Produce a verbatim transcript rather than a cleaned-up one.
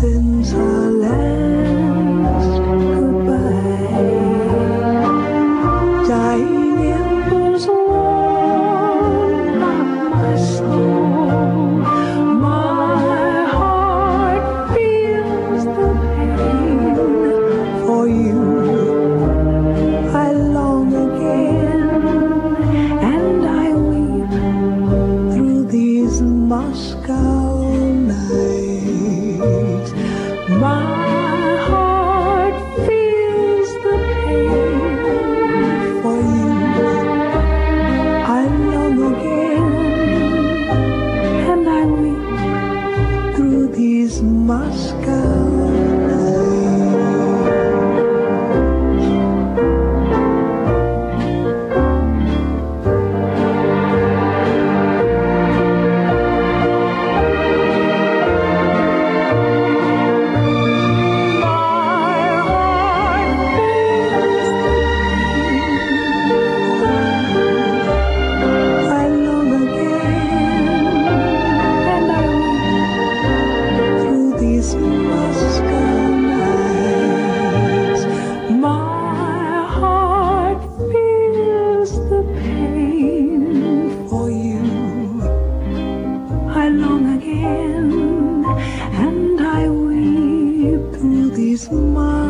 since our last goodbye. Dying embers warm up my soul. My heart feels the pain for you. I long again, and I weep through these Moscow nights. My heart feels the pain for you. I long again, and I weep through these Moscow I long again, and I weep through these miles.